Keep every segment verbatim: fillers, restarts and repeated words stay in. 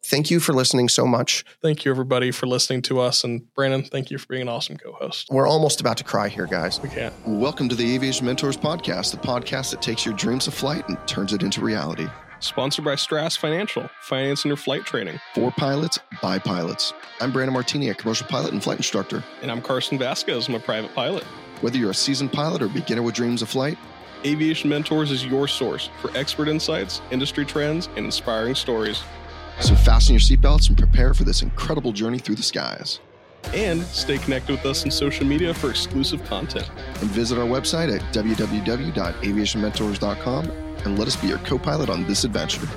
thank you for listening so much. Thank you, everybody, for listening to us. And Brandon, thank you for being an awesome co-host. We're almost about to cry here, guys. We can't. Welcome to the Aviation Mentors Podcast, the podcast that takes your dreams of flight and turns it into reality. Sponsored by Strass Financial, financing your flight training. For pilots, by pilots. I'm Brandon Martini, a commercial pilot and flight instructor. And I'm Carson Vasquez, I'm a private pilot. Whether you're a seasoned pilot or beginner with dreams of flight, Aviation Mentors is your source for expert insights, industry trends, and inspiring stories. So fasten your seatbelts and prepare for this incredible journey through the skies. And stay connected with us on social media for exclusive content. And visit our website at w w w dot aviation mentors dot com and let us be your co-pilot on this adventure.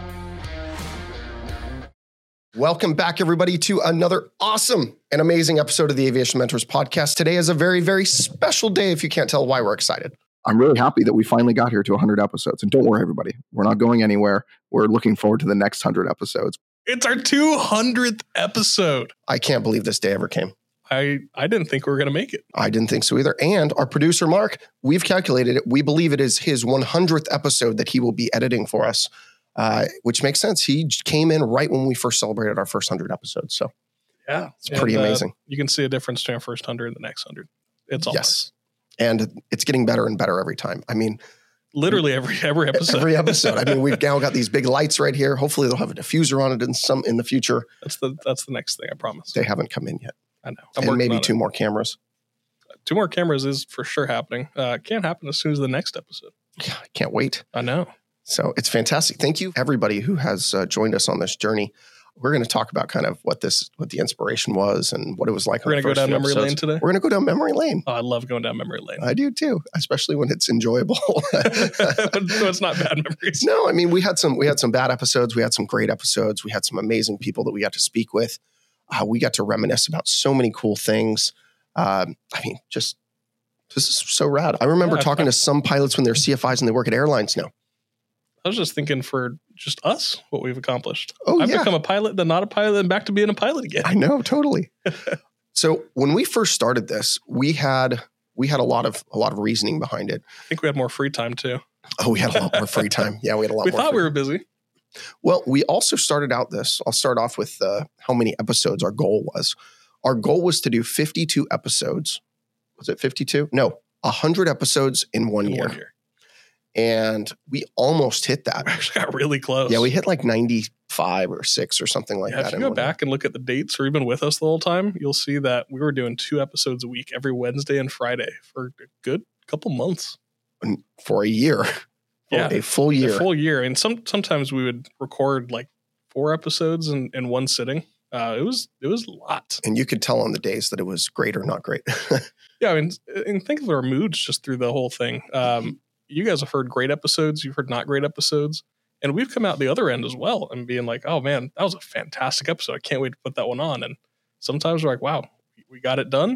Welcome back, everybody, to another awesome and amazing episode of the Aviation Mentors Podcast. Today is a very, very special day, if you can't tell why we're excited. I'm really happy that we finally got here to one hundred episodes. And don't worry, everybody. We're not going anywhere. We're looking forward to the next one hundred episodes. It's our two hundredth episode. I can't believe this day ever came. I, I didn't think we were going to make it. I didn't think so either. And our producer, Mark, we've calculated it. We believe it is his one hundredth episode that he will be editing for us, uh, which makes sense. He came in right when we first celebrated our first one hundred episodes. So yeah, it's pretty and, amazing. Uh, you can see a difference between our first one hundred and the next one hundred. It's all yes. And it's getting better and better every time. I mean, literally every every episode. Every episode. I mean, we've now got these big lights right here. Hopefully, they'll have a diffuser on it in some in the future. That's the that's the next thing. I promise. They haven't come in yet. I know. I'm and maybe on two it. more cameras. Two more cameras is for sure happening. Uh, it can't happen as soon as the next episode. Yeah, I can't wait. I know. So it's fantastic. Thank you, everybody who has uh, joined us on this journey. We're going to talk about kind of what this, what the inspiration was and what it was like. We're going to go down memory episodes. lane today. We're going to go down memory lane. Oh, I love going down memory lane. I do too, especially when it's enjoyable. No, it's not bad memories. No, I mean we had some we had some bad episodes. We had some great episodes. We had some amazing people that we got to speak with. Uh, we got to reminisce about so many cool things. Um, I mean, just this is so rad. I remember yeah, talking I, to some pilots when they're C F Is and they work at airlines now. I was just thinking for just us, what we've accomplished. Oh, I've yeah. become a pilot, then not a pilot, then back to being a pilot again. I know, totally. So when we first started this, we had we had a lot of a lot of reasoning behind it. I think we had more free time too. Oh, we had a lot more free time. Yeah, we had a lot we more. We thought free we were busy. Well, we also started out this. I'll start off with uh, how many episodes our goal was. Our goal was to do fifty-two episodes. Was it fifty-two? No, one hundred episodes in one in year. One year. And we almost hit that. We actually got really close. Yeah, we hit like ninety-five or six or something like yeah, that. If you go back and look at the dates or even with us the whole time, you'll see that we were doing two episodes a week every Wednesday and Friday for a good couple months. And for a year. For yeah, a full year. A full year. And some sometimes we would record like four episodes in, in one sitting. Uh, it was it was a lot. And you could tell on the days that it was great or not great. Yeah, I mean, and think of our moods just through the whole thing. Um, you guys have heard great episodes. You've heard not great episodes. And we've come out the other end as well and being like, oh, man, that was a fantastic episode. I can't wait to put that one on. And sometimes we're like, wow, we got it done.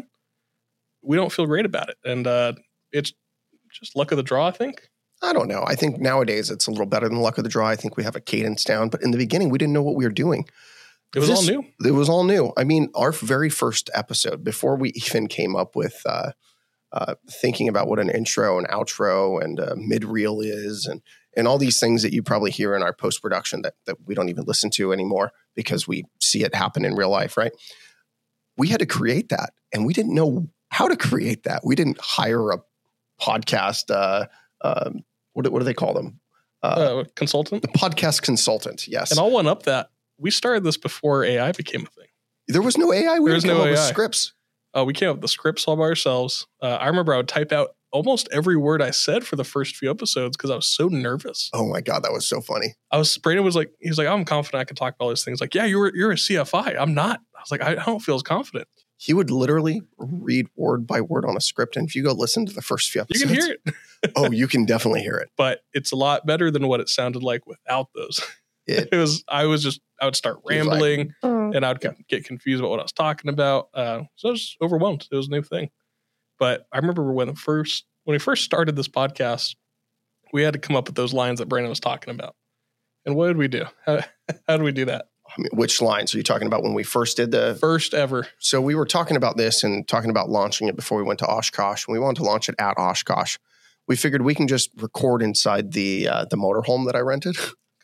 We don't feel great about it. And uh, it's just luck of the draw, I think. I don't know. I think nowadays it's a little better than luck of the draw. I think we have a cadence down. But in the beginning, we didn't know what we were doing. It was this, all new. It was all new. I mean, our very first episode, before we even came up with uh, uh, thinking about what an intro and outro and uh, mid-reel is and and all these things that you probably hear in our post-production that, that we don't even listen to anymore because we see it happen in real life, right? We had to create that, and we didn't know how to create that. We didn't hire a podcast, uh, um, what, what do they call them? Uh, uh, consultant? The podcast consultant, yes. And I'll one up that. We started this before A I became a thing. There was no A I. We there was no no up A I. With scripts. Uh, we came up with the scripts all by ourselves. Uh, I remember I would type out almost every word I said for the first few episodes because I was so nervous. Oh my God, that was so funny. I was, Brandon was like, he was like, I'm confident I can talk about all these things. Like, yeah, you're you're a C F I. I'm not. I was like, I don't feel as confident. He would literally read word by word on a script. And if you go listen to the first few episodes. You can hear it. Oh, you can definitely hear it. But it's a lot better than what it sounded like without those. It, it was, I was just, I would start rambling like, uh, and I would get confused about what I was talking about. Uh, so I was overwhelmed. It was a new thing. But I remember when the first, when we first started this podcast, we had to come up with those lines that Brandon was talking about. And what did we do? How, how did we do that? I mean, which lines are you talking about when we first did the first ever? So we were talking about this and talking about launching it before we went to Oshkosh. And we wanted to launch it at Oshkosh. We figured we can just record inside the uh, the motorhome that I rented.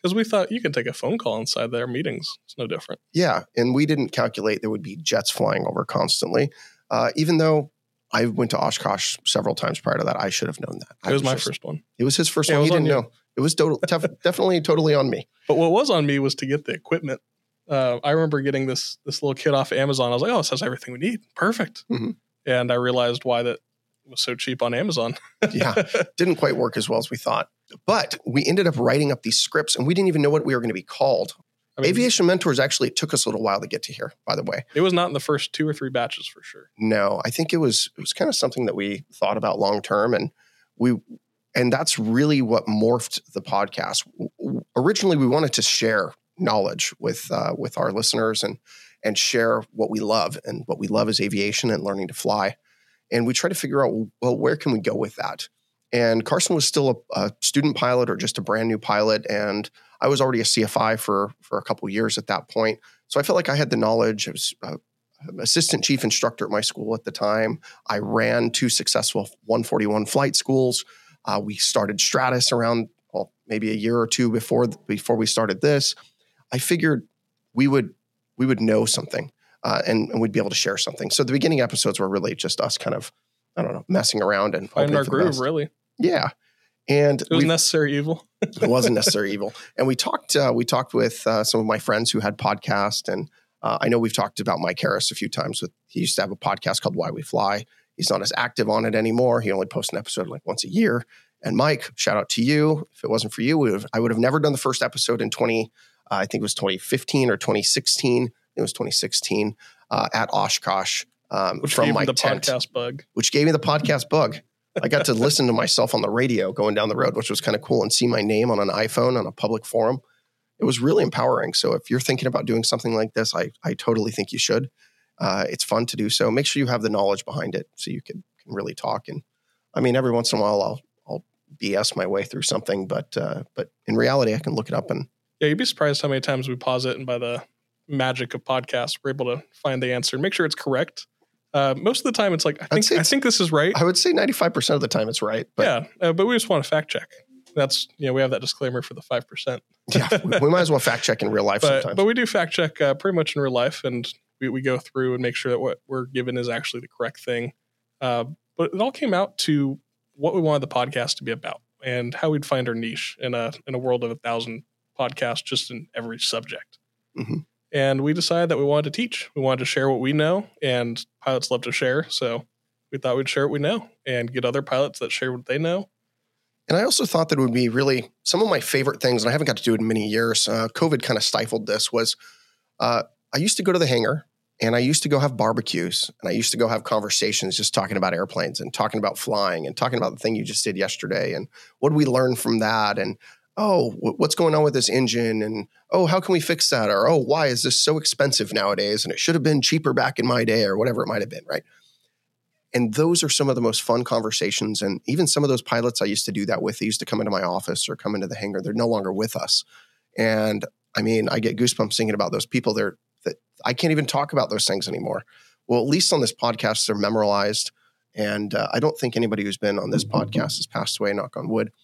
Because we thought you could take a phone call inside their meetings. It's no different. Yeah. And we didn't calculate there would be jets flying over constantly. Uh, even though I went to Oshkosh several times prior to that, I should have known that. It was, was my just, first one. It was his first yeah, one. He didn't you. know. It was total, tef- definitely totally on me. But what was on me was to get the equipment. Uh, I remember getting this this little kit off Amazon. I was like, oh, this has everything we need. Perfect. Mm-hmm. And I realized why that was so cheap on Amazon. Yeah. Didn't quite work as well as we thought. But we ended up writing up these scripts and we didn't even know what we were going to be called. I mean, Aviation Mentors actually took us a little while to get to here, by the way. It was not in the first two or three batches for sure. No, I think it was it was kind of something that we thought about long term, and we and that's really what morphed the podcast. Originally, we wanted to share knowledge with uh, with our listeners and and share what we love, and what we love is aviation and learning to fly. And we try to figure out, well, where can we go with that? And Carson was still a, a student pilot or just a brand new pilot, and I was already a C F I for for a couple of years at that point. So I felt like I had the knowledge. I was uh, assistant chief instructor at my school at the time. I ran two successful one forty-one flight schools. Uh, we started Stratus around well, maybe a year or two before before we started this. I figured we would we would know something uh, and, and we'd be able to share something. So the beginning episodes were really just us kind of, I don't know, messing around and finding our groove, really. Yeah. And it was necessary evil. It wasn't necessary evil. And we talked, uh, we talked with uh, some of my friends who had podcasts. And uh, I know we've talked about Mike Harris a few times. With He used to have a podcast called Why We Fly. He's not as active on it anymore. He only posts an episode like once a year. And Mike, shout out to you. If it wasn't for you, we would have, I would have never done the first episode in twenty, uh, I think it was twenty fifteen or twenty sixteen. It was twenty sixteen uh, at Oshkosh um, which from gave my me the tent, podcast bug. Which gave me the podcast bug. I got to listen to myself on the radio going down the road, which was kind of cool, and see my name on an iPhone on a public forum. It was really empowering. So if you're thinking about doing something like this, I I totally think you should. Uh, it's fun to do so. Make sure you have the knowledge behind it so you can, can really talk. And I mean, every once in a while, I'll I'll B S my way through something, but uh, but in reality, I can look it up. And yeah, you'd be surprised how many times we pause it, and by the magic of podcasts, we're able to find the answer and make sure it's correct. Uh, most of the time, it's like, I think I think this is right. I would say ninety-five percent of the time it's right. But yeah, uh, but we just want to fact check. That's, you know, we have that disclaimer for the five percent. Yeah, we, we might as well fact check in real life but, sometimes. But we do fact check uh, pretty much in real life, and we, we go through and make sure that what we're given is actually the correct thing. Uh, but it all came out to what we wanted the podcast to be about and how we'd find our niche in a in a world of a thousand podcasts just in every subject. Mm-hmm. And we decided that we wanted to teach. We wanted to share what we know, and pilots love to share. So we thought we'd share what we know and get other pilots that share what they know. And I also thought that it would be really some of my favorite things, and I haven't got to do it in many years. Uh, COVID kind of stifled this. Was uh, I used to go to the hangar, and I used to go have barbecues, and I used to go have conversations just talking about airplanes and talking about flying and talking about the thing you just did yesterday and what did we learn from that, and oh, what's going on with this engine? And, oh, how can we fix that? Or, oh, why is this so expensive nowadays? And it should have been cheaper back in my day, or whatever it might have been, right? And those are some of the most fun conversations. And even some of those pilots I used to do that with, they used to come into my office or come into the hangar. They're no longer with us. And I mean, I get goosebumps thinking about those people there that I can't even talk about those things anymore. Well, at least on this podcast, they're memorialized. And uh, I don't think anybody who's been on this podcast has passed away, knock on wood.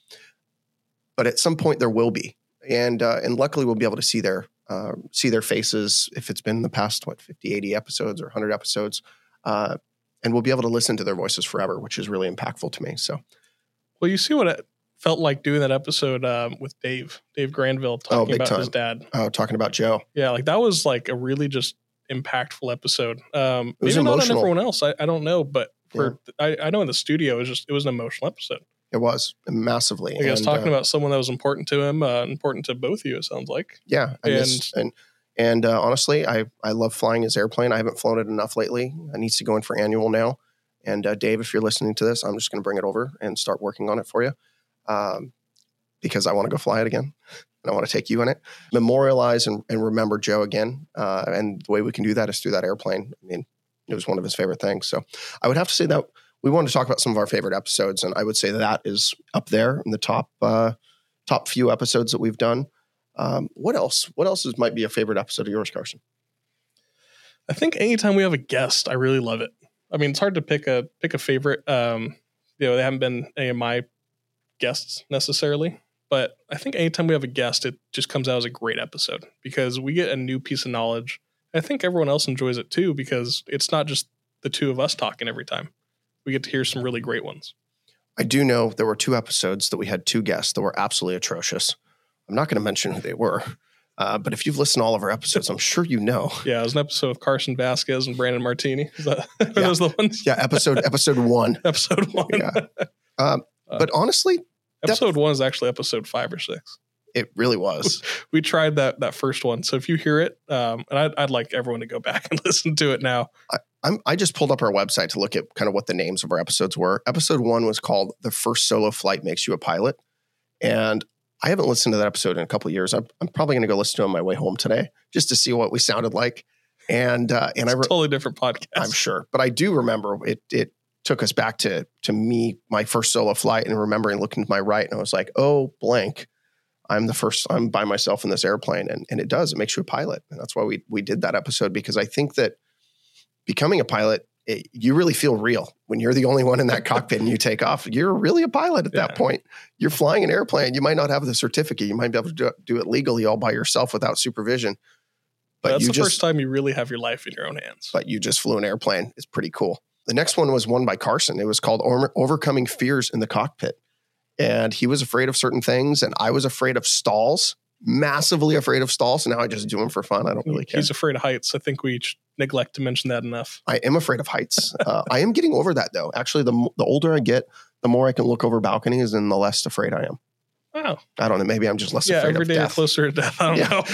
But at some point there will be, and uh, and luckily we'll be able to see their uh, see their faces if it's been in the past what fifty, eighty episodes or one hundred episodes, uh, and we'll be able to listen to their voices forever, which is really impactful to me. So, well, you see what it felt like doing that episode um, with Dave, Dave Granville talking oh, about time. his dad. Oh, talking about Joe. Yeah, like that was like a really just impactful episode. Um, it was maybe emotional. Not on everyone else, I, I don't know, but for yeah. I, I know in the studio it was just it was an emotional episode. It was massively. Like I was talking uh, about someone that was important to him, uh, important to both of you, it sounds like. Yeah. I and miss, and and uh, honestly, I, I love flying his airplane. I haven't flown it enough lately. It needs to go in for annual now. And uh, Dave, if you're listening to this, I'm just going to bring it over and start working on it for you um, because I want to go fly it again. And I want to take you in it. Memorialize and, and remember Joe again. Uh, and the way we can do that is through that airplane. I mean, it was one of his favorite things. So I would have to say that we wanted to talk about some of our favorite episodes, and I would say that is up there in the top uh, top few episodes that we've done. Um, what else? What else is, might be a favorite episode of yours, Carson? I think anytime we have a guest, I really love it. I mean, it's hard to pick a pick a favorite. Um, you know, they haven't been any of my guests necessarily, But I think anytime we have a guest, it just comes out as a great episode because we get a new piece of knowledge. I think everyone else enjoys it too because it's not just the two of us talking every time. We get to hear some really great ones. I do know there were two episodes that we had two guests that were absolutely atrocious. I'm not going to mention who they were, uh, but if you've listened to all of our episodes, I'm sure you know. Yeah, it was an episode with Carson Vasquez and Brandon Martini. Is that, are yeah. those the ones? Yeah, episode episode one. episode one. Yeah. Um, but honestly, episode one is actually episode five or six. It really was. We tried that that first one. So if you hear it, um, and I'd, I'd like everyone to go back and listen to it now. I, I'm, I just pulled up our website to look at kind of what the names of our episodes were. Episode one was called The First Solo Flight Makes You a Pilot. And I haven't listened to that episode in a couple of years. I'm, I'm probably going to go listen to it on my way home today just to see what we sounded like. And uh, and it's I re- a totally different podcast. I'm sure. But I do remember it it took us back to to me, my first solo flight, and remembering looking to my right. And I was like, oh, blank. I'm the first, I'm by myself in this airplane. And, and it does, it makes you a pilot. And that's why we, we did that episode, because I think that becoming a pilot, it, you really feel real when you're the only one in that cockpit and you take off. You're really a pilot at yeah. that point. You're flying an airplane. You might not have the certificate. You might be able to do, do it legally all by yourself without supervision. But that's you the just, first time you really have your life in your own hands. But you just flew an airplane. It's pretty cool. The next one was one by Carson. It was called Over- Overcoming Fears in the Cockpit. And he was afraid of certain things, and I was afraid of stalls, massively afraid of stalls. And now I just do them for fun. I don't really care. He's afraid of heights. I think we neglect to mention that enough. I am afraid of heights. uh, I am getting over that, though. Actually, the the older I get, the more I can look over balconies, and the less afraid I am. Wow. I don't know. Maybe I'm just less yeah, afraid of death. Yeah, every day closer to death. I don't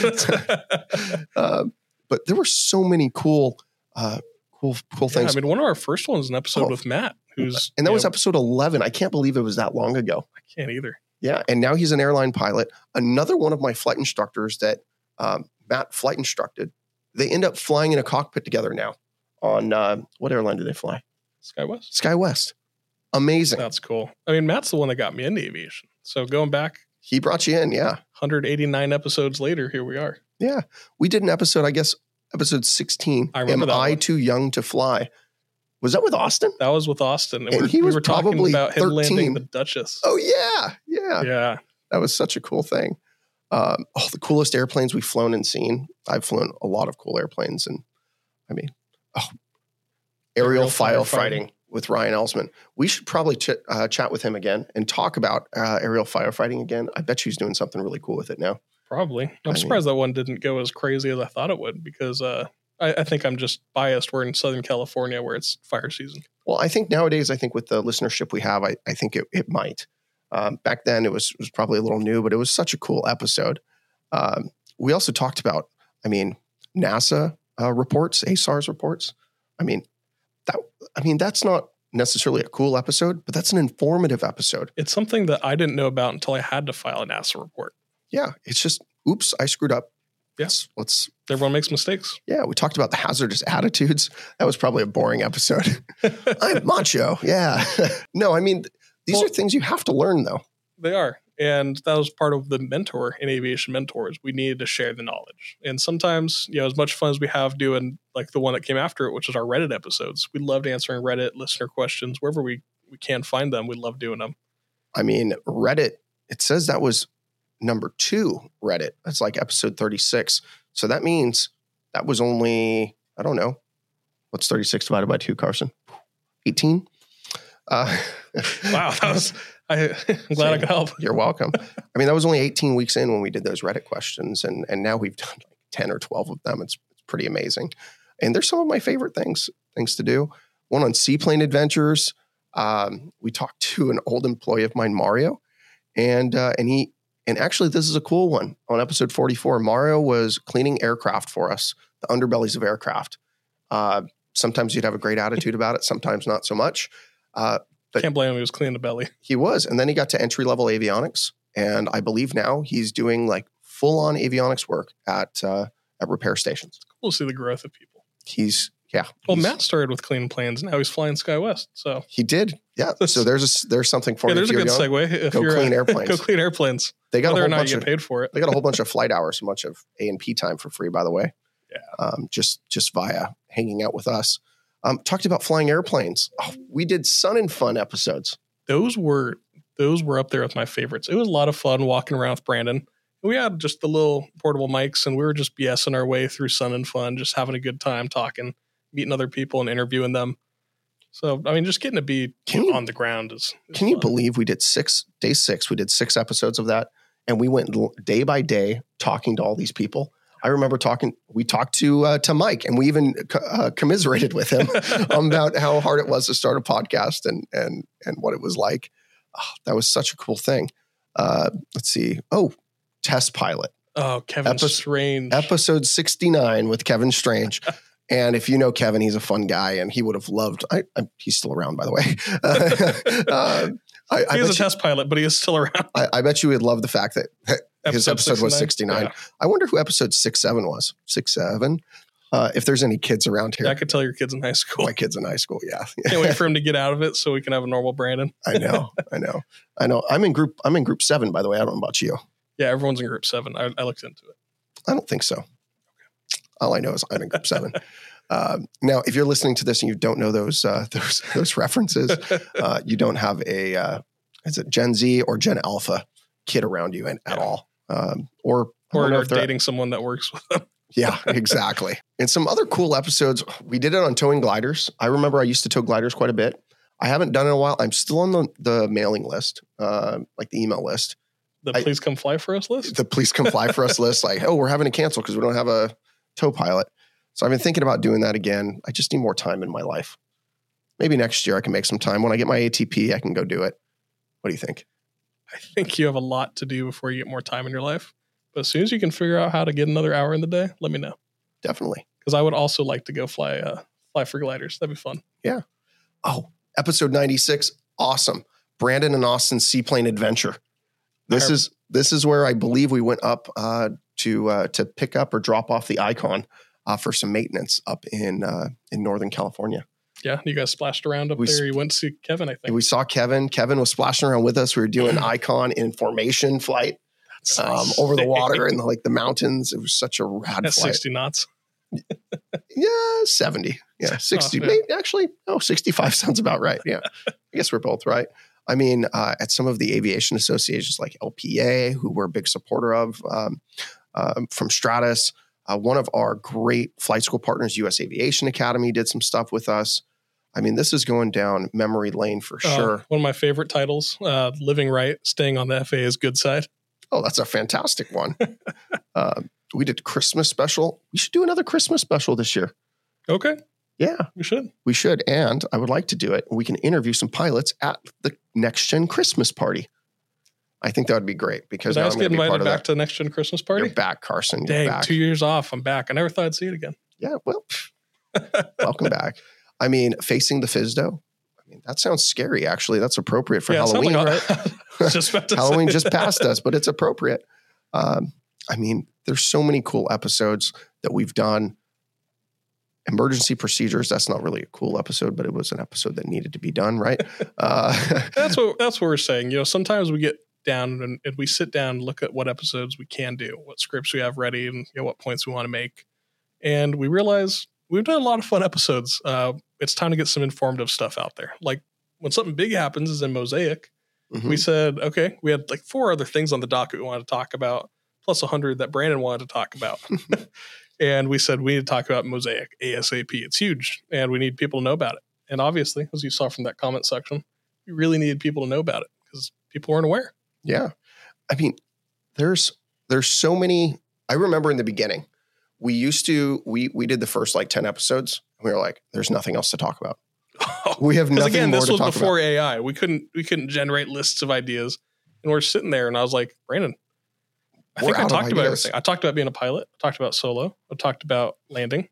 yeah. know. uh, but there were so many cool, uh, cool, cool yeah, things. I mean, one of our first ones was an episode oh. with Matt, who's and that was know, episode eleven. I can't believe it was that long ago. I can't either. Yeah, and now he's an airline pilot. Another one of my flight instructors that um, Matt flight instructed, they end up flying in a cockpit together now. On uh, what airline do they fly? SkyWest. SkyWest. Amazing. That's cool. I mean, Matt's the one that got me into aviation. So going back. He brought you in, yeah. one hundred eighty-nine episodes later, here we are. Yeah. We did an episode, I guess, episode sixteen. I remember Am that I one. Too Young to Fly? Was that with Austin? That was with Austin. And, and we're, he was we were probably talking about him thirteen. landing the Duchess. Oh, yeah. Yeah. Yeah. That was such a cool thing. Um, oh, the coolest airplanes we've flown and seen. I've flown a lot of cool airplanes. And I mean, oh, aerial, aerial firefighting, firefighting with Ryan Elsman. We should probably ch- uh, chat with him again and talk about uh, aerial firefighting again. I bet he's doing something really cool with it now. Probably. I'm I surprised mean, that one didn't go as crazy as I thought it would because uh, I, I think I'm just biased. We're in Southern California where it's fire season. Well, I think nowadays, I think with the listenership we have, I, I think it, it might. Um, back then, it was was probably a little new, but it was such a cool episode. Um, we also talked about, I mean, NASA uh, reports, A S A R's reports. I mean, that. I mean, that's not necessarily a cool episode, but that's an informative episode. It's something that I didn't know about until I had to file a NASA report. Yeah, it's just, oops, I screwed up. Yes, yeah, let's. Everyone makes mistakes. Yeah, we talked about the hazardous attitudes. That was probably a boring episode. I'm macho. Yeah. No, I mean. These well, are things you have to learn, though. They are. And that was part of the mentor in Aviation Mentors. We needed to share the knowledge. And sometimes, you know, as much fun as we have doing like the one that came after it, which is our Reddit episodes, we loved answering Reddit listener questions. Wherever we, we can find them, we love doing them. I mean, Reddit, it says that was number two Reddit. That's like episode thirty-six. So that means that was only, I don't know, what's thirty-six divided by two, Carson? eighteen? Uh, wow, that was, I, I'm glad I could help. You're welcome. I mean, that was only eighteen weeks in when we did those Reddit questions, and and now we've done like ten or twelve of them. It's, it's pretty amazing. And they're some of my favorite things, things to do. One on seaplane adventures. Um, we talked to an old employee of mine, Mario, and uh, and he, and actually this is a cool one. On episode forty-four, Mario was cleaning aircraft for us, the underbellies of aircraft. Uh, sometimes you'd have a great attitude about it, sometimes not so much. Uh, but Can't blame him. He was cleaning the belly. He was. And then he got to entry-level avionics. And I believe now he's doing like full-on avionics work at uh, at repair stations. It's cool to see the growth of people. He's, yeah. Well, he's, Matt started with cleaning planes. Now he's flying SkyWest. So he did. Yeah. So there's a, there's something for yeah, you. There's a good young, segue. If go you're clean uh, airplanes. Go clean airplanes. They got Whether a whole or not bunch you of, get paid for it. They got a whole bunch of flight hours, a bunch of A and P time for free, by the way. Yeah. Um, just, just via hanging out with us. Um, talked about flying airplanes. Oh, we did Sun and Fun episodes. Those were those were up there with my favorites. It was a lot of fun walking around with Brandon. We had just the little portable mics, and we were just BSing our way through Sun and Fun, just having a good time talking, meeting other people and interviewing them. So, I mean, just getting to be you, on the ground is, is Can fun. you believe we did six, day six, we did six episodes of that, and we went day by day talking to all these people. I remember talking, we talked to uh, to Mike, and we even uh, commiserated with him about how hard it was to start a podcast and and and what it was like. Oh, that was such a cool thing. Uh, let's see. Oh, Test Pilot. Oh, Kevin Epi- Strange. Episode sixty-nine with Kevin Strange. And if you know Kevin, he's a fun guy, and he would have loved. I, I, he's still around, by the way. uh, I, he I is a you, test pilot, but he is still around. I, I bet you would love the fact that his episode, episode was sixty-nine. Yeah. I wonder who episode six seven was. Six seven. Uh, if there's any kids around here, yeah, I could tell your kids in high school. My kids in high school, yeah. Can't wait for him to get out of it so we can have a normal Brandon. I know, I know, I know. I'm in group. I'm in group seven, by the way. I don't know about you. Yeah, everyone's in group seven. I, I looked into it. I don't think so. Okay. All I know is I'm in group seven. Um, now, if you're listening to this and you don't know those uh, those those references, uh, you don't have a uh, is it Gen Z or Gen Alpha kid around you at, at all, um, or or, or dating someone that works with them. Yeah, exactly. And some other cool episodes. We did it on towing gliders. I remember I used to tow gliders quite a bit. I haven't done it in a while. I'm still on the, the mailing list, uh, like the email list. The please I, come fly for us list? The please come fly for us list. Like, oh, we're having to cancel because we don't have a tow pilot. So I've been thinking about doing that again. I just need more time in my life. Maybe next year I can make some time. When I get my A T P, I can go do it. What do you think? I think you have a lot to do before you get more time in your life. But as soon as you can figure out how to get another hour in the day, let me know. Definitely. Because I would also like to go fly uh, fly for gliders. That'd be fun. Yeah. Oh, episode ninety-six. Awesome. Brandon and Austin's Seaplane Adventure. This is this is where I believe we went up uh, to uh, to pick up or drop off the Icon uh, for some maintenance up in uh, in Northern California. Yeah, you guys splashed around up we there. You went to see Kevin, I think. We saw Kevin. Kevin was splashing around with us. We were doing Icon in formation flight um, over the water and the, like the mountains. It was such a rad That's flight. sixty knots. Yeah, seventy. Yeah, sixty. Oh, yeah. Maybe, actually, no, sixty-five sounds about right. Yeah, I guess we're both right. I mean, uh, at some of the aviation associations like L P A, who we're a big supporter of, um, um, from Stratus, uh, one of our great flight school partners, U S Aviation Academy, did some stuff with us. I mean, this is going down memory lane for uh, sure. One of my favorite titles, uh, Living Right, Staying on the F A A's Good Side. Oh, that's a fantastic one. uh, we did Christmas special. We should do another Christmas special this year. Okay. Yeah, we should. We should. And I would like to do it. We can interview some pilots at the Next Gen Christmas party. I think that would be great because Did now I just I'm get going to be invited part of back that. to the Next Gen Christmas party? You're back, Carson. You're Dang, back. two years off. I'm back. I never thought I'd see it again. Yeah, well, welcome back. I mean, facing the FISDO. I mean, that sounds scary, actually. That's appropriate for yeah, Halloween, like right? just about to Halloween say. just passed us, but it's appropriate. Um, I mean, there's so many cool episodes that we've done. Emergency procedures. That's not really a cool episode, but it was an episode that needed to be done, right? Uh, that's what that's what we're saying. You know, sometimes we get down and, and we sit down and look at what episodes we can do, what scripts we have ready, and you know, what points we want to make. And we realize we've done a lot of fun episodes. Uh, it's time to get some informative stuff out there. Like when something big happens is in Mosaic, mm-hmm. we said, okay, we had like four other things on the docket we wanted to talk about, plus a hundred that Brandon wanted to talk about. And we said, we need to talk about Mosaic ASAP. It's huge and we need people to know about it. And obviously, as you saw from that comment section, we really needed people to know about it because people weren't aware. Yeah. I mean, there's, there's so many, I remember in the beginning, we used to, we, we did the first like ten episodes. And we were like, there's nothing else to talk about. We have nothing again, more this to was talk before about. A I. We couldn't, we couldn't generate lists of ideas. And we're sitting there and I was like, Brandon, I We're think I out of talked about ideas. everything. I talked about being a pilot. I talked about solo. I talked about landing.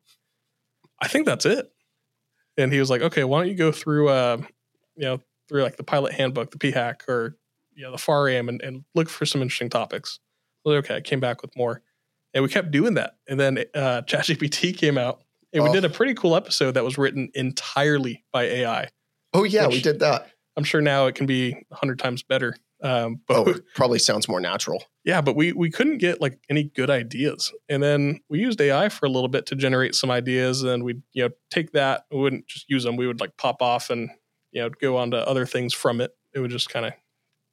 I think that's it. And he was like, okay, why don't you go through, uh, you know, through like the pilot handbook, the P HAC or, you know, the FAR-A M and, and look for some interesting topics. Well, okay. I came back with more and we kept doing that. And then uh, ChatGPT came out and we Oh. did a pretty cool episode that was written entirely by A I. Oh yeah, Which- we did that. I'm sure now it can be a hundred times better. Um, but Oh, it probably sounds more natural. yeah, but we we couldn't get like any good ideas. And then we used A I for a little bit to generate some ideas. And then we'd, you know, take that. We wouldn't just use them. We would like pop off and, you know, go on to other things from it. It would just kind of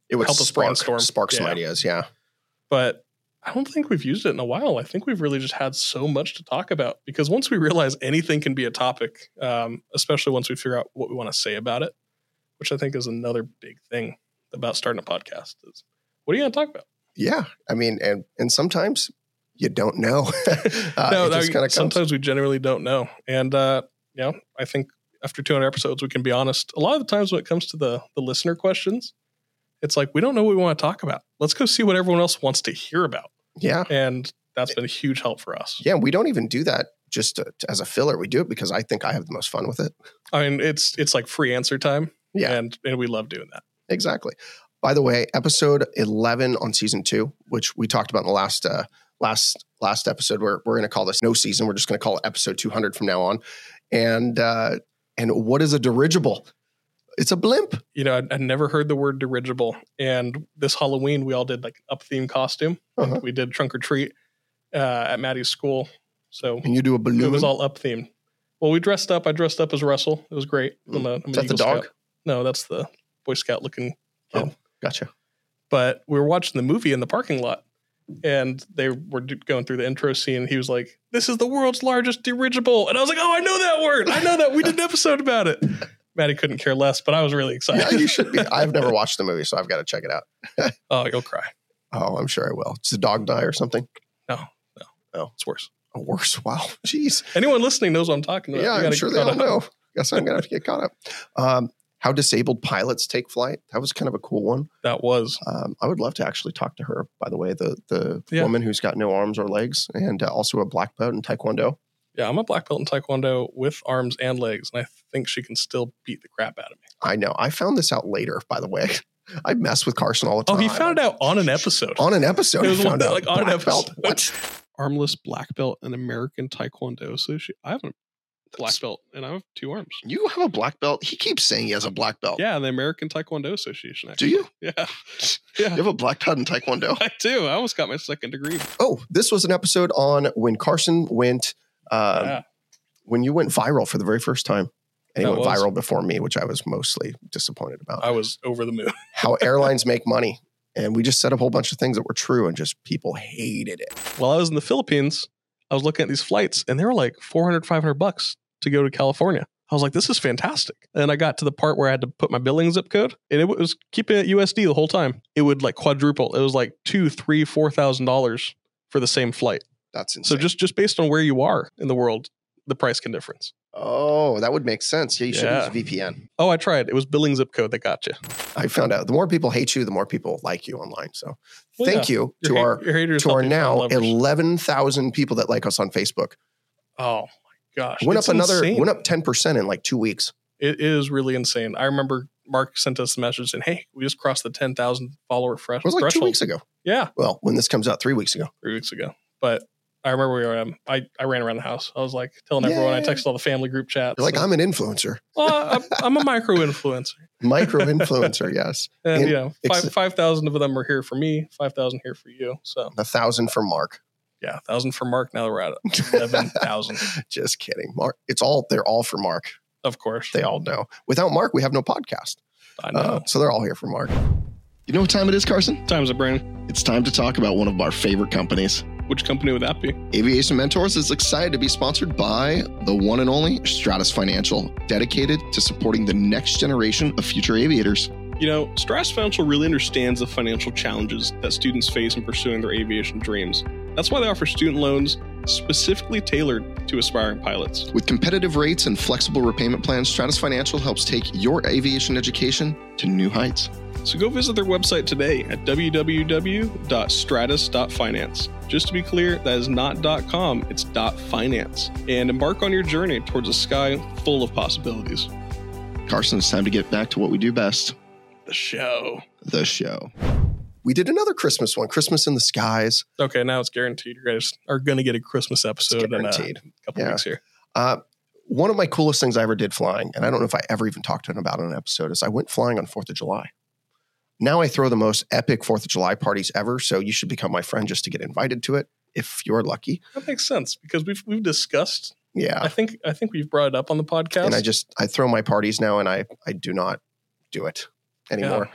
it would help us spark, brainstorm. spark some Yeah. ideas. Yeah. But I don't think we've used it in a while. I think we've really just had so much to talk about because once we realize anything can be a topic, um, especially once we figure out what we want to say about it, which I think is another big thing about starting a podcast is what are you going to talk about? Yeah. I mean, and, and sometimes you don't know. uh, no, it just I, comes. sometimes we generally don't know. And, uh, you know, I think after two hundred episodes, we can be honest. A lot of the times when it comes to the the listener questions, it's like, we don't know what we want to talk about. Let's go see what everyone else wants to hear about. Yeah. And that's been a huge help for us. Yeah. We don't even do that just to, as a filler. We do it because I think I have the most fun with it. I mean, it's it's like free answer time. Yeah. And, and we love doing that. Exactly. By the way, episode eleven on season two, which we talked about in the last uh, last last episode, we're, we're going to call this no season. We're just going to call it episode two hundred from now on. And uh, and what is a dirigible? It's a blimp. You know, I'd, I'd never heard the word dirigible. And this Halloween, we all did like up theme costume. Uh-huh. We did trunk or treat uh, at Maddie's school. So And you do a balloon. it was all up themed. Well, we dressed up. I dressed up as Russell. It was great. I'm a, I'm Is an that the Eagle dog? Scout. No, that's the Boy Scout looking kid. Oh, gotcha. But we were watching the movie in the parking lot. And they were do- going through the intro scene. And he was like, "This is the world's largest dirigible." And I was like, "Oh, I know that word. I know that. We did an episode about it." Maddie couldn't care less, but I was really excited. Yeah, you should be. I've never watched the movie, so I've got to check it out. Oh, you'll cry. Oh, I'm sure I will. Does the dog die or something? No, no, Oh, it's worse. oh, worse. Wow. Jeez. Anyone listening knows what I'm talking about. Yeah, You I'm gotta sure get they all caught up. know. Guess I'm going to have to get caught up. Um, how disabled pilots take flight. That was kind of a cool one. That was. Um, I would love to actually talk to her, by the way, the the Yeah. woman who's got no arms or legs and uh, also a black belt in Taekwondo. Yeah, I'm a black belt in Taekwondo with arms and legs, and I think she can still beat the crap out of me. I know. I found this out later, by the way. I mess with Carson all the Oh, time. he found out on an episode. On an episode. It was he found one- out like, on an black episode. belt. What? Armless black belt and American Taekwondo Association. I have a black belt, and I have two arms. You have a black belt? He keeps saying he has a black belt. Yeah, the American Taekwondo Association. Do Actually. you? Yeah, You yeah, have a black belt in Taekwondo? I do. I almost got my second degree. Oh, this was an episode on when Carson went, uh, Yeah. when you went viral for the very first time. And he That went was. viral before me, which I was mostly disappointed about. I was over the moon. How airlines make money. And we just said a whole bunch of things that were true and just people hated it. While I was in the Philippines, I was looking at these flights, and they were like four hundred, five hundred bucks to go to California. I was like, this is fantastic. And I got to the part where I had to put my billing zip code, and it was keeping it U S D the whole time. It would like quadruple. It was like two, three, four thousand dollars for the same flight. That's insane. So just just based on where you are in the world, the price can difference. Oh, that would make sense. Yeah, you should Yeah. use a V P N. Oh, I tried. It was billing zip code that got you. I found out the more people hate you, the more people like you online. So Well, thank yeah. you Your to ha- our your haters to help our you find now lovers. eleven thousand people that like us on Facebook. Oh my gosh, Went It's up another insane. went up ten percent in like two weeks. It is really insane. I remember Mark sent us a message saying, "Hey, we just crossed the ten thousand follower fresh It was like threshold." two weeks ago. Yeah, Well, when this comes out, three weeks ago. three weeks ago. But I remember we were. Um, I I ran around the house. I was like telling everyone. I Yay. texted all the family group chats. You're like, I'm an influencer, well, I'm, I'm a micro influencer, micro influencer. Yes, and In- you know, ex- five five thousand of them are here for me. Five thousand here for you. So a thousand for Mark. yeah, a thousand for Mark. Now we're at eleven thousand. Just kidding, Mark. It's all they're all for Mark. Of course, They all know. Without Mark, we have no podcast. I know. Uh, so they're all here for Mark. You know what time it is, Carson? Time's a brain. It's time to talk about one of our favorite companies. Which company would that be? Aviation Mentors is excited to be sponsored by the one and only Stratus Financial, dedicated to supporting the next generation of future aviators. You know, Stratus Financial really understands the financial challenges that students face in pursuing their aviation dreams. That's why they offer student loans specifically tailored to aspiring pilots. With competitive rates and flexible repayment plans, Stratus Financial helps take your aviation education to new heights. So go visit their website today at w w w dot stratus dot finance. Just to be clear, that is not .com, it's .finance. And embark on your journey towards a sky full of possibilities. Carson, it's time to get back to what we do best, The show. the show. We did another Christmas one, Christmas in the Skies. Okay, now it's guaranteed. You guys are going to get a Christmas episode in a guaranteed. couple Yeah. weeks here. Uh, one of my coolest things I ever did flying, and I don't know if I ever even talked to him about it in an episode, is I went flying on fourth of July. Now I throw the most epic fourth of July parties ever, so you should become my friend just to get invited to it if you're lucky. That makes sense because we've we've discussed. Yeah. I think I think we've brought it up on the podcast. And I just, I throw my parties now and I, I do not do it anymore. Yeah.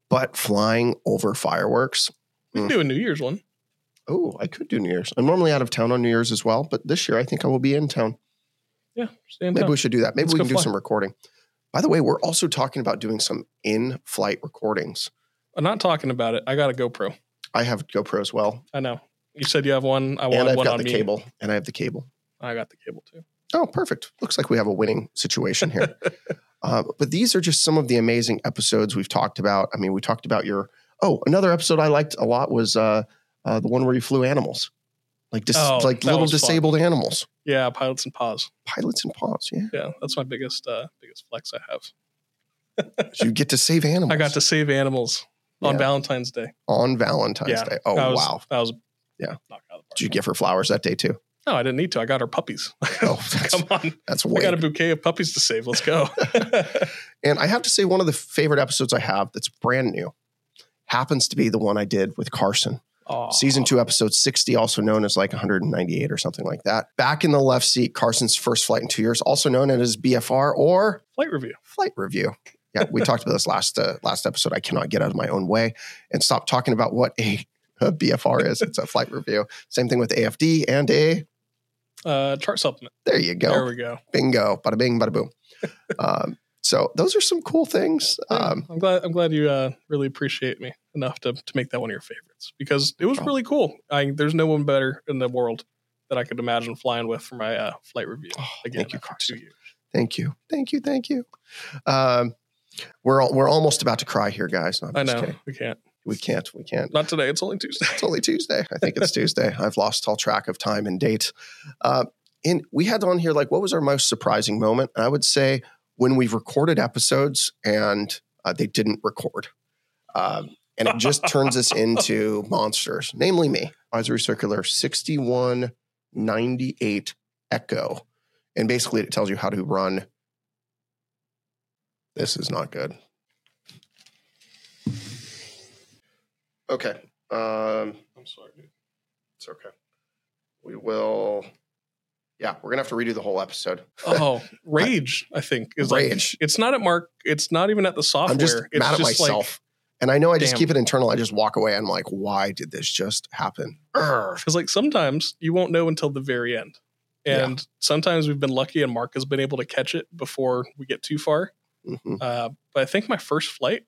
but flying over fireworks. We can mm. do a New Year's one. Oh, I could do New Year's. I'm normally out of town on New Year's as well, but this year I think I will be in town. Yeah, stay in Maybe town. we should do that. Maybe Let's we can do fly. some recording. By the way, we're also talking about doing some in-flight recordings. I'm not talking about it. I got a GoPro. I have GoPro as well. I know. You said you have one. I want and I've one got on the me. cable, and I have the cable. I got the cable too. Oh, perfect. Looks like we have a winning situation here. uh, but these are just some of the amazing episodes we've talked about. I mean, we talked about your, oh, another episode I liked a lot was uh, uh, the one where you flew animals, like dis- Oh, like that little was fun. disabled animals. Yeah, pilots and paws. Pilots and paws, yeah. Yeah, that's my biggest uh, biggest flex I have. You get to save animals. I got to save animals on Yeah. Valentine's Day. On Valentine's Yeah, Day. Oh, that was, wow. That was Yeah. knock out of the park. Did you give her flowers that day too? No, I didn't need to. I got her puppies. Oh, that's, Come on. that's I way. got a bouquet of puppies to save. Let's go. And I have to say, one of the favorite episodes I have that's brand new happens to be the one I did with Carson. Aw. Season two, episode sixty, also known as like one hundred ninety-eight or something like that. Back in the left seat, Carson's first flight in two years, also known as B F R or Flight review. Flight Review. Yeah, we talked about this last uh, last episode. I cannot get out of my own way and stop talking about what a, a B F R is. It's a flight review. Same thing with A F D and a. Uh, chart supplement. There you go. There we go. Bingo. Bada bing, bada boom. um, so those are some cool things. Um, I'm glad. I'm glad you uh, really appreciate me enough to to make that one of your favorites because it was Oh. really cool. I there's no one better in the world that I could imagine flying with for my uh, flight review. Oh, Again, thank you, after two Carson. years. Thank you. Thank you. Thank you. Um, we're all, we're almost about to cry here, guys. No, I'm I just know kidding. we can't. We can't. We can't. Not today. It's only Tuesday. It's only Tuesday. I think it's Tuesday. I've lost all track of time and date. Uh, and we had on here, like, what was our most surprising moment? I would say when we've recorded episodes and uh, they didn't record. Um, and it just turns us into monsters, namely me. Advisory Circular sixty-one ninety-eight Echo. And basically it tells you how to run. This is not good. Okay. Um, I'm sorry, dude. it's okay. We will. Yeah, we're gonna have to redo the whole episode. Oh, Rage! I think is Rage. Like, it's not at Mark. It's not even at the software. I'm just it's mad at just myself, and I know I just damn. keep it internal. I just walk away. I'm like, why did this just happen? Urgh. Because like sometimes you won't know until the very end, and sometimes we've been lucky, and Mark has been able to catch it before we get too far. Mhm. Uh, but I think my first flight,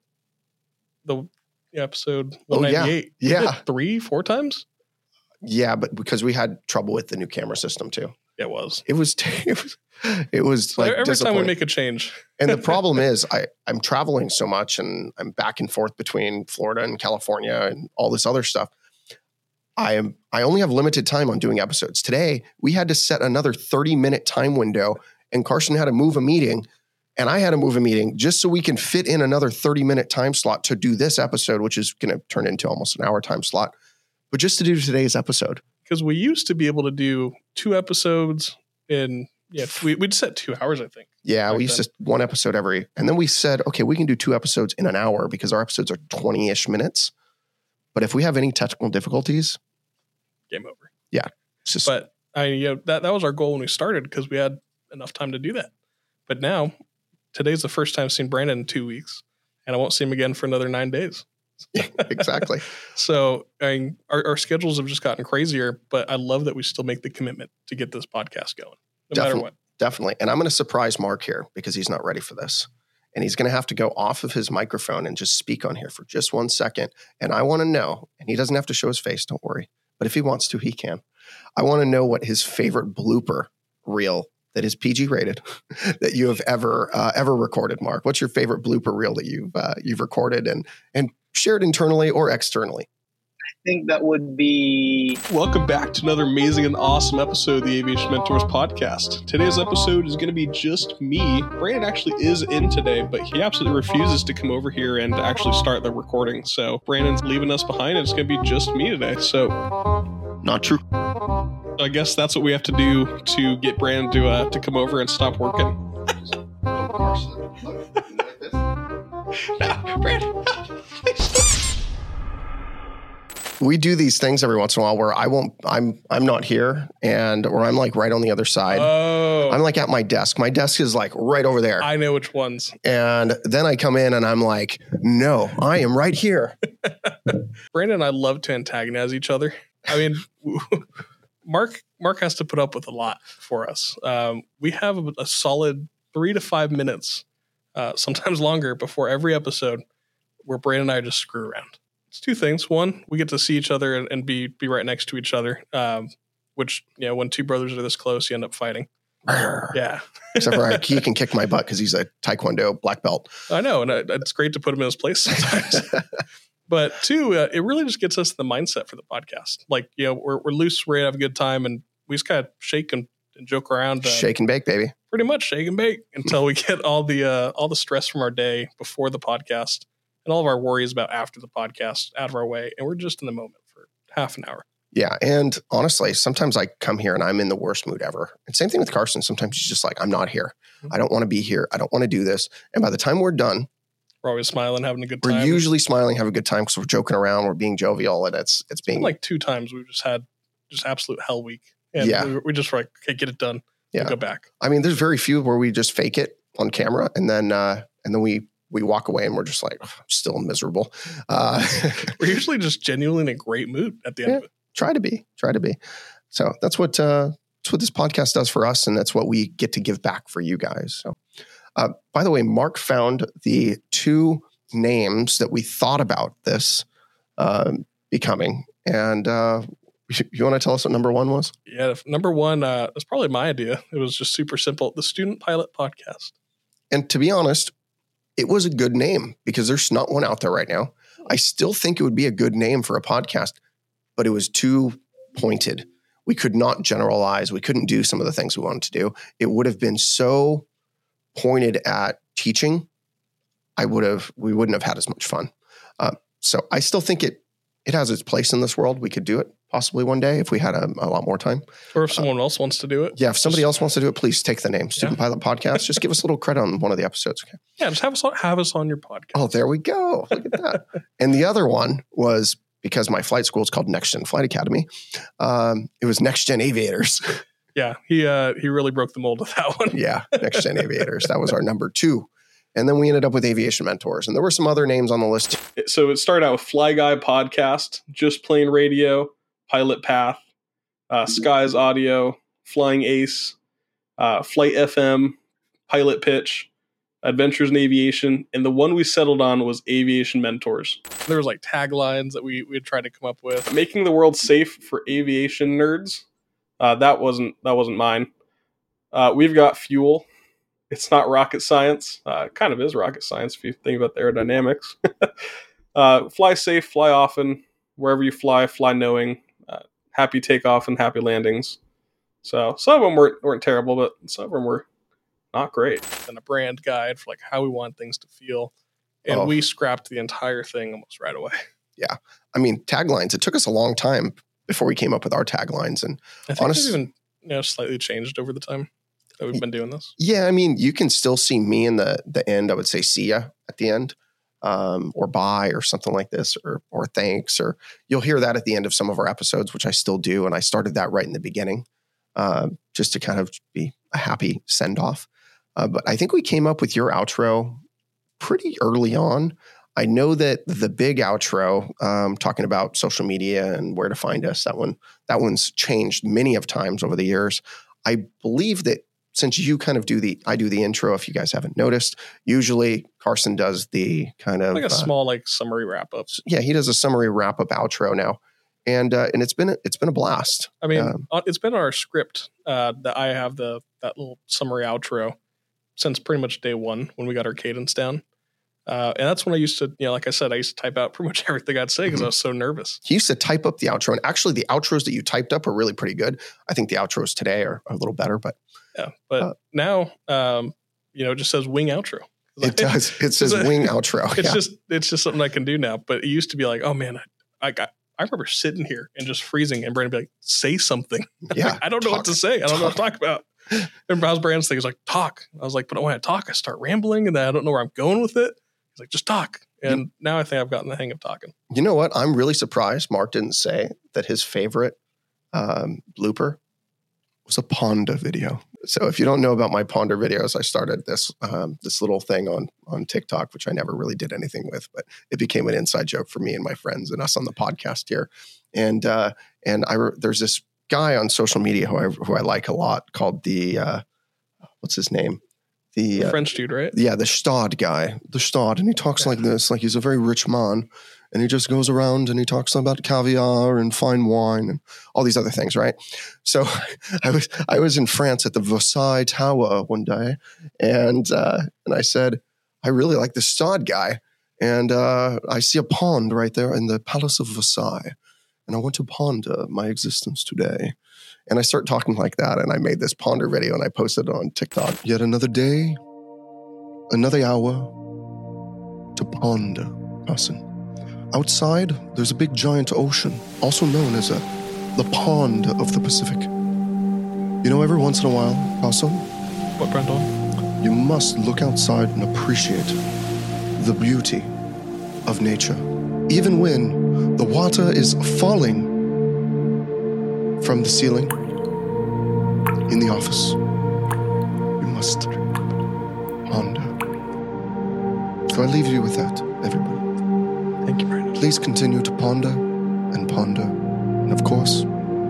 the episode Oh, one yeah. ninety-eight, we Yeah. did three, four times. Yeah, but because we had trouble with the new camera system too. It was. It was. It was. It was like Every time we disappointing. make a change. And the problem is, I I'm traveling so much, and I'm back and forth between Florida and California and all this other stuff. I am. I only have limited time on doing episodes. Today, we had to set another thirty minute time window, and Carson had to move a meeting, and I had to move a meeting just so we can fit in another thirty minute time slot to do this episode, which is going to turn into almost an hour time slot, but just to do today's episode. Because we used to be able to do two episodes in, yeah, we, we'd set two hours, I think. Yeah, Back we used then. to one episode every, and then we said, okay, we can do two episodes in an hour because our episodes are twenty-ish minutes. But if we have any technical difficulties, Game over. it's just But I, you know, that, that was our goal when we started because we had enough time to do that. But now, today's the first time I've seen Brandon in two weeks, and I won't see him again for another nine days. exactly. So I mean, our, our schedules have just gotten crazier, but I love that we still make the commitment to get this podcast going, no Definitely. matter what. Definitely. And I'm going to surprise Mark here because he's not ready for this. And he's going to have to go off of his microphone and just speak on here for just one second. And I want to know, and he doesn't have to show his face, don't worry. But if he wants to, he can. I want to know what his favorite blooper reel that is P G rated that you have ever uh, ever recorded, Mark. What's your favorite blooper reel that you've uh, you've recorded and and shared internally or externally? I think that would be. Welcome back to another amazing and awesome episode of the Aviation Mentors podcast. Today's episode is going to be just me. Brandon actually is in today, but he absolutely refuses to come over here and actually start the recording. So Brandon's leaving us behind, and it's going to be just me today. So Not true. I guess that's what we have to do to get Brandon to uh, to come over and stop working. No, Brandon, please. we do these things every once in a while where I won't, I'm, I'm not here and, or I'm like right on the other side. Oh, I'm like at my desk. My desk is like right over there. I know which ones. And then I come in and I'm like, no, I am right here. Brandon and I love to antagonize each other. I mean, Mark, Mark has to put up with a lot for us. Um, we have a, a solid three to five minutes, uh, sometimes longer before every episode where Brandon and I just screw around. It's two things. One, we get to see each other and, and be be right next to each other, um, which, you know, when two brothers are this close, you end up fighting. Yeah. Except for he can kick my butt because he's a Taekwondo black belt. I know. And I, it's great to put him in his place sometimes. But two, uh, it really just gets us in the mindset for the podcast. Like, you know, we're, we're loose, we're ready to have a good time, and we just kind of shake and, and joke around. Uh, shake and bake, baby. Pretty much shake and bake until we get all the uh, all the stress from our day before the podcast and all of our worries about after the podcast out of our way. And we're just in the moment for half an hour. Yeah. And honestly, sometimes I come here and I'm in the worst mood ever. And same thing with Carson. Sometimes he's just like, I'm not here. Mm-hmm. I don't want to be here. I don't want to do this. And by the time we're done, we're always smiling, having a good time. We're usually smiling, having a good time because we're joking around. We're being jovial. And it's, it's being it's like two times we've just had just absolute hell week. And yeah. we, we just were like, okay, get it done. Yeah. We'll go back. I mean, there's very few where we just fake it on camera. And then, uh, and then we, we walk away and we're just like, oh, I'm still miserable. Uh, we're usually just genuinely in a great mood at the end yeah, of it. Try to be, try to be. So that's what, uh, that's what this podcast does for us. And that's what we get to give back for you guys. So, uh, by the way, Mark found the two names that we thought about this, uh, becoming. And, uh, you, you want to tell us what number one was? Yeah. Number one, uh, was probably my idea. It was just super simple. The Student Pilot Podcast. And to be honest, it was a good name because there's not one out there right now. I still think it would be a good name for a podcast, but it was too pointed. We could not generalize. We couldn't do some of the things we wanted to do. It would have been so pointed at teaching. I would have, we wouldn't have had as much fun. Uh, so I still think it, it has its place in this world. We could do it possibly one day if we had a, a lot more time. Or if someone uh, else wants to do it. Yeah. If somebody just, else wants to do it, please take the name Student yeah. Pilot Podcast. Just give us a little credit on one of the episodes. Okay. Yeah. Just have us on, have us on your podcast. Oh, there we go. Look at that. And the other one was, because my flight school is called Next Gen Flight Academy. Um, it was Next Gen Aviators. Yeah. He, uh, he really broke the mold with that one. Yeah. Next Gen Aviators. That was our number two. And then we ended up with Aviation Mentors. And there were some other names on the list. So it started out with Fly Guy Podcast, Just Plain Radio, Pilot Path, uh, Skies Audio, Flying Ace, uh, Flight F M, Pilot Pitch, Adventures in Aviation, and the one we settled on was Aviation Mentors. There was like taglines that we we tried to come up with. Making the world safe for aviation nerds. Uh, that wasn't that wasn't mine. Uh, we've got Fuel. It's not rocket science. Uh, it kind of is rocket science if you think about the aerodynamics. uh, fly safe, fly often. Wherever you fly, fly knowing. Uh, happy takeoff and happy landings. So some of them weren't, weren't terrible, but some of them were not great. And a brand guide for like how we want things to feel. And oh. we scrapped the entire thing almost right away. Yeah. I mean, taglines, it took us a long time before we came up with our taglines. And I think honestly, even you know, slightly changed over the time that we've been doing this. Yeah. I mean, you can still see me in the, the end. I would say see ya at the end, um, or bye or something like this, or, or thanks, or you'll hear that at the end of some of our episodes, which I still do. And I started that right in the beginning, uh, just to kind of be a happy send off. Uh, but I think we came up with your outro pretty early on. I know that the big outro, um, talking about social media and where to find us, that one, that one's changed many of times over the years. I believe that since you kind of do the, I do the intro, if you guys haven't noticed, usually Carson does the kind of like a uh, small, like summary wrap up. Yeah. He does a summary wrap up outro now. And, uh, and it's been, it's been a blast. I mean, um, it's been our script, uh, that I have the, that little summary outro since pretty much day one when we got our cadence down. Uh, and that's when I used to, you know, like I said, I used to type out pretty much everything I'd say because mm-hmm. I was so nervous. He used to type up the outro. And actually the outros that you typed up are really pretty good. I think the outros today are, are a little better, but. Yeah. But uh, now, um, you know, it just says wing outro. It does. It says a, wing outro. It's yeah. just, it's just something I can do now. But it used to be like, oh man, I, I got, I remember sitting here and just freezing and Brandon be like, say something. Yeah. I don't know talk, what to say. I don't talk. know what to talk about. And how's Brandon's thing? He's like, talk. I was like, but when I talk, I start rambling and then I don't know where I'm going with it. He's like, just talk. And you, now I think I've gotten the hang of talking. You know what? I'm really surprised Mark didn't say that his favorite um, blooper was a Ponder video. So if you don't know about my Ponder videos, I started this um, this little thing on on TikTok, which I never really did anything with, but it became an inside joke for me and my friends and us on the podcast here. And uh, and I re- there's this guy on social media who I who I like a lot called the uh, what's his name? The, the uh, French dude, right? Yeah, the Stad guy, the Stad, and he talks yeah. like this, like he's a very rich man, and he just goes around and he talks about caviar and fine wine and all these other things, right? So I was I was in France at the Versailles Tower one day, and uh, and I said, I really like the Stad guy, and uh, I see a pond right there in the Palace of Versailles, and I want to ponder my existence today. And I start talking like that, and I made this Ponder video, and I posted it on TikTok. Yet another day, another hour to ponder, Carson. Outside, there's a big giant ocean, also known as a, the Pond of the Pacific. You know, every once in a while, Carson, what, Brandon? You must look outside and appreciate the beauty of nature, even when the water is falling from the ceiling in the office. You must ponder. So I leave you with that, everybody. Thank you, Brandon. Please continue to ponder and ponder, and of course,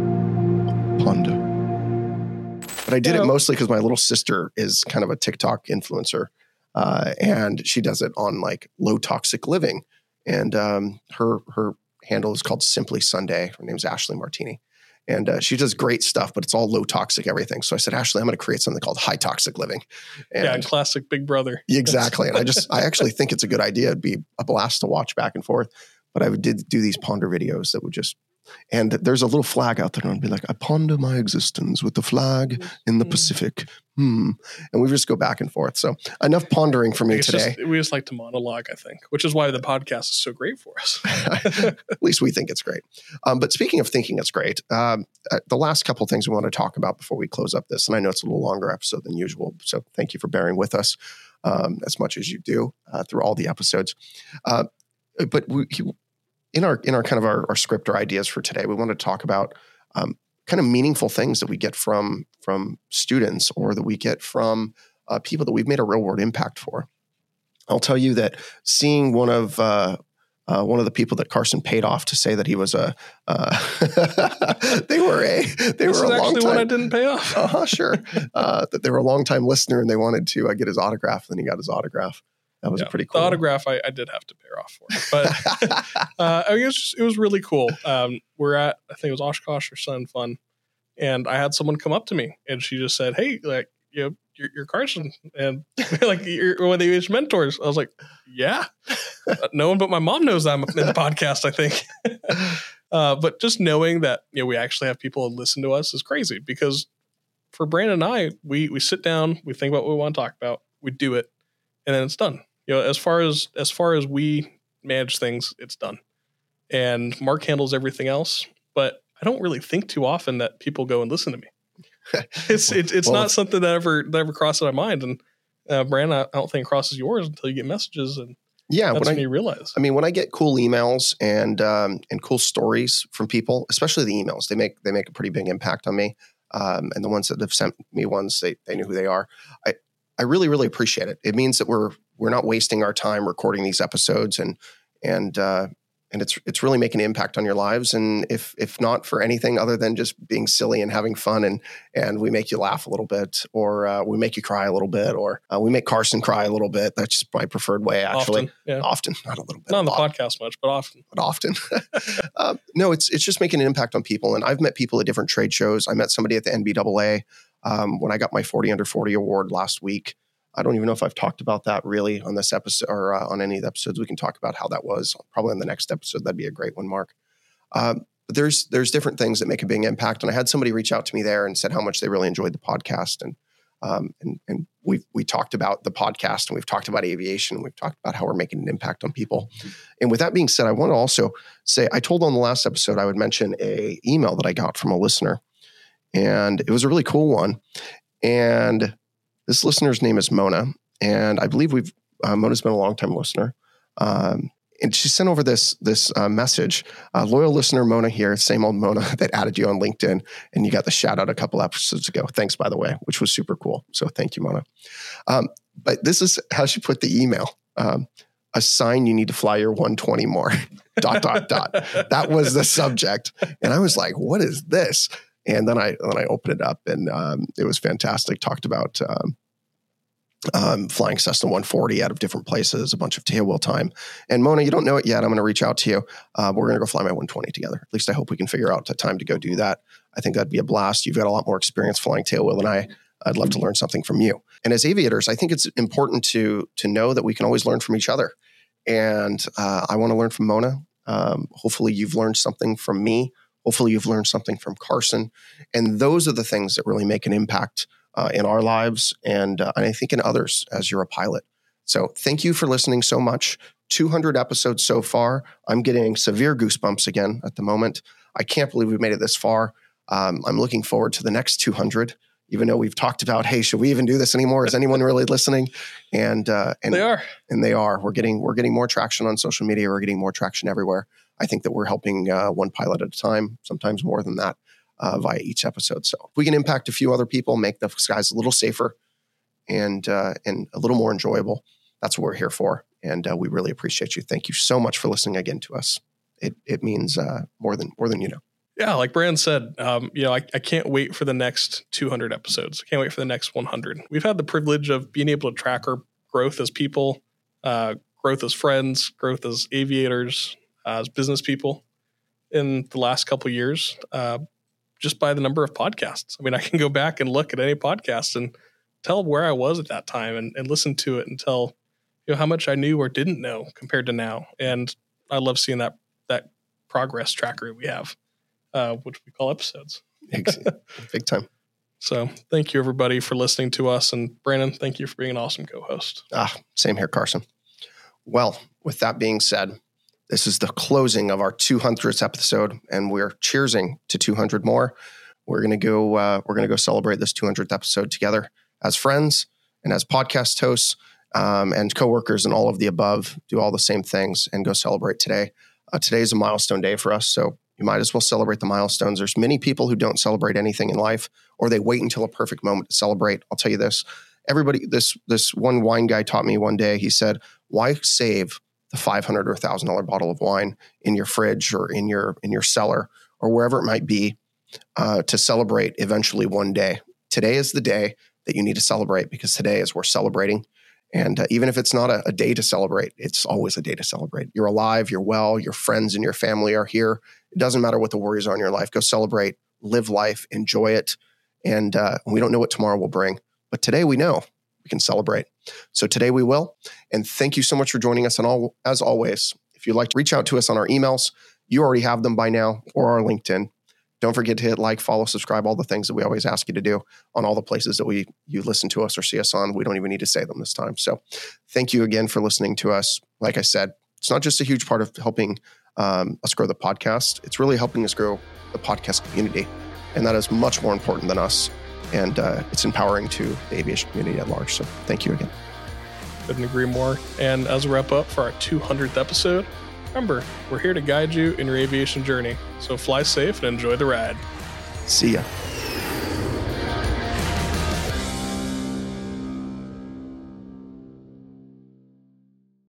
ponder. But I did yeah. it mostly because my little sister is kind of a TikTok influencer, uh, and she does it on like low toxic living, and um, her her handle is called Simply Sunday. Her name's Ashley Martini. And uh, she does great stuff, but it's all low toxic everything. So I said, Ashley, I'm going to create something called high toxic living. And yeah, classic Big Brother. Exactly. And I just, I actually think it's a good idea. It'd be a blast to watch back and forth. But I would did do these ponder videos that would just, and there's a little flag out there and I'd be like, I ponder my existence with the flag in the Pacific. Hmm. And we just go back and forth. So enough pondering for me it's today. Just, we just like to monologue, I think, which is why the podcast is so great for us. At least we think it's great. Um, but speaking of thinking it's great, um, uh, the last couple of things we want to talk about before we close up this, and I know it's a little longer episode than usual, so thank you for bearing with us um, as much as you do uh, through all the episodes. Uh, but we, in our in our kind of our, our script or ideas for today, we want to talk about um, kind of meaningful things that we get from from students or that we get from uh, people that we've made a real world impact for. I'll tell you that seeing one of uh, uh, one of the people that Carson paid off to say that he was a uh, they were a they this were is a long actually time one I didn't pay off. uh huh, sure. Uh, that they were a long time listener and they wanted to uh, get his autograph. And then he got his autograph. That was yeah, a pretty cool. The autograph I, I did have to pay her off for, but uh, I mean, it was just, it was really cool. Um, we're at I think it was Oshkosh or Sun Fun, and I had someone come up to me and she just said, "Hey, like you know, you're, you're Carson, and like you're one of the mentors." I was like, "Yeah." No one but my mom knows I'm in the podcast, I think. uh, but just knowing that you know we actually have people that listen to us is crazy because for Brandon and I, we we sit down, we think about what we want to talk about, we do it, and then it's done. You know, as far as as far as we manage things, it's done. And Mark handles everything else, but I don't really think too often that people go and listen to me. It's it's it's well, not something that ever that ever crosses my mind. And uh, Brandon, I don't think it crosses yours until you get messages, and yeah, that's when when I, you realize. I mean, when I get cool emails and um, and cool stories from people, especially the emails, they make they make a pretty big impact on me. Um, and the ones that have sent me ones, they they knew who they are. I I really really appreciate it. It means that we're we're not wasting our time recording these episodes, and and uh, and it's it's really making an impact on your lives. And if if not for anything other than just being silly and having fun, and and we make you laugh a little bit, or uh, we make you cry a little bit, or uh, we make Carson cry a little bit. That's just my preferred way, actually. Often, yeah. often not a little bit. Not on the podcast much, but often. But often. uh, no, it's it's just making an impact on people. And I've met people at different trade shows. I met somebody at the N B A A um, when I got my forty under forty award last week. I don't even know if I've talked about that really on this episode or uh, on any of the episodes. We can talk about how that was probably in the next episode. That'd be a great one, Mark. Um, but there's there's different things that make a big impact. And I had somebody reach out to me there and said how much they really enjoyed the podcast. And um, and and we we talked about the podcast, and we've talked about aviation, and we've talked about how we're making an impact on people. And with that being said, I want to also say I told on the last episode I would mention a email that I got from a listener, and it was a really cool one. And this listener's name is Mona, and I believe we've uh, Mona's been a long-time listener. Um, and she sent over this this uh, message. Uh, loyal listener Mona here, same old Mona that added you on LinkedIn, and you got the shout out a couple episodes ago. Thanks, by the way, which was super cool. So thank you, Mona. Um, but this is how she put the email. Um, a sign you need to fly your one twenty more, dot, dot, dot. That was the subject. And I was like, what is this? And then I then I opened it up, and um, it was fantastic. Talked about um, um, flying Cessna one forty out of different places, a bunch of tailwheel time. And Mona, you don't know it yet. I'm going to reach out to you. Uh, we're going to go fly my one twenty together. At least I hope we can figure out a time to go do that. I think that'd be a blast. You've got a lot more experience flying tailwheel than I. I'd love to learn something from you. And as aviators, I think it's important to to know that we can always learn from each other. And uh, I want to learn from Mona. Um, hopefully you've learned something from me. Hopefully you've learned something from Carson. And those are the things that really make an impact uh, in our lives and, uh, and I think in others as you're a pilot. So thank you for listening so much. two hundred episodes so far. I'm getting severe goosebumps again at the moment. I can't believe we've made it this far. Um, I'm looking forward to the next two hundred. Even though we've talked about, hey, should we even do this anymore? Is anyone really listening? And uh, and they are, and they are. We're getting we're getting more traction on social media. We're getting more traction everywhere. I think that we're helping uh, one pilot at a time, sometimes more than that, uh, via each episode. So if we can impact a few other people, make the skies a little safer and uh, and a little more enjoyable, that's what we're here for. And uh, we really appreciate you. Thank you so much for listening again to us. It it means uh, more than more than you know. Yeah, like Brandon said, um, you know, I, I can't wait for the next two hundred episodes. I can't wait for the next one hundred. We've had the privilege of being able to track our growth as people, uh, growth as friends, growth as aviators, uh, as business people in the last couple of years, uh, just by the number of podcasts. I mean, I can go back and look at any podcast and tell where I was at that time and, and listen to it and tell, you know, how much I knew or didn't know compared to now. And I love seeing that that progress tracker we have. Uh, which we call episodes. Big time. So thank you, everybody, for listening to us. And Brandon, thank you for being an awesome co-host. Ah, same here, Carson. Well, with that being said, this is the closing of our two hundredth episode, and we're cheersing to two hundred more. We're gonna go. Uh, we're gonna go celebrate this two hundredth episode together as friends and as podcast hosts um, and coworkers and all of the above. Do all the same things and go celebrate today. Uh, today is a milestone day for us, so you might as well celebrate the milestones. There's many people who don't celebrate anything in life, or they wait until a perfect moment to celebrate. I'll tell you this. Everybody, this this one wine guy taught me one day. He said, why save the five hundred dollars or one thousand dollars bottle of wine in your fridge or in your in your cellar or wherever it might be uh, to celebrate eventually one day? Today is the day that you need to celebrate, because today is worth celebrating. And uh, even if it's not a, a day to celebrate, it's always a day to celebrate. You're alive, you're well, your friends and your family are here. It doesn't matter what the worries are in your life. Go celebrate, live life, enjoy it. And uh, we don't know what tomorrow will bring, but today we know we can celebrate. So today we will. And thank you so much for joining us. And all, as always, if you'd like to reach out to us on our emails, you already have them by now, or our LinkedIn. Don't forget to hit like, follow, subscribe, all the things that we always ask you to do on all the places that we you listen to us or see us on. We don't even need to say them this time. So thank you again for listening to us. Like I said, it's not just a huge part of helping um, us grow the podcast. It's really helping us grow the podcast community. And that is much more important than us. And uh, it's empowering to the aviation community at large. So thank you again. Couldn't agree more. And as a wrap up for our two hundredth episode, remember, we're here to guide you in your aviation journey. So fly safe and enjoy the ride. See ya.